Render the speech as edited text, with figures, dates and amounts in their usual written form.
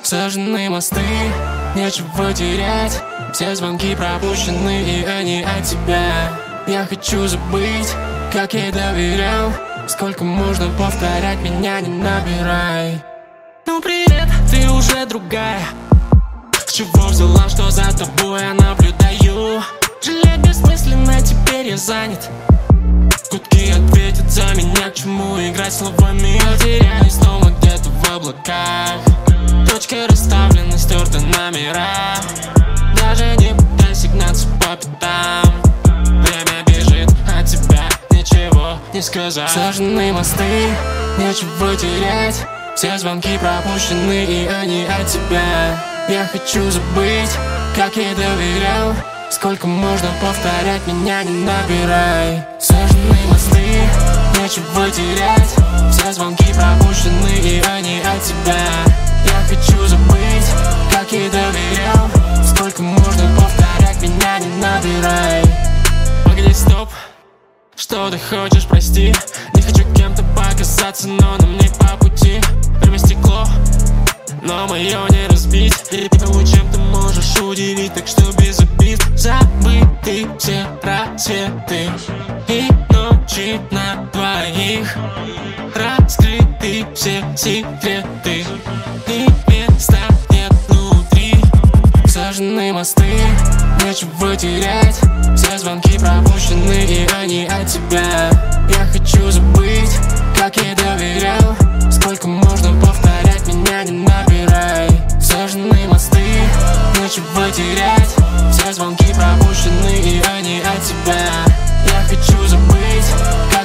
Сожжены мосты, нечего терять. Все звонки пропущены, и они от тебя. Я хочу забыть, как я доверял. Сколько можно повторять, меня не набирай. Ну привет, ты уже другая. С чего взяла, что за тобой я наблюдаю? Жалеть бессмысленно, теперь я занят. Гудки ответят за меня, к чему играть словами. Я теряюсь снова где-то в облаках. Точки расставлены, стерты номера. Даже не пытайся гнаться по пятам. Время бежит, а тебя ничего не сказать. Сожжены мосты, нечего терять. Все звонки пропущены, и они от тебя. Я хочу забыть, как я доверял. Сколько можно повторять, меня не набирай. Сожжены мосты, нечего терять. Все звонки пропущены, и они от тебя. Я хочу забыть, как я доверял. Сколько можно повторять, меня не набирай. Погоди, стоп, что ты хочешь, прости. Не хочу кем-то показаться, но нам не по пути. Время стекло, но мое не разбить. И того, чем ты можешь удивить, так что без обид. Забыты все рассветы и ночи на двоих. Раскрыты все секреты, и места нет внутри. Сожжены мосты, нечего терять. Все звонки пропущены, и они от тебя. Я хочу забыть, как я доверял. Сколько можно повторять, меня не набирай. Сожжены мосты, нечего терять. Все звонки пропущены, и они от тебя. Я хочу забыть,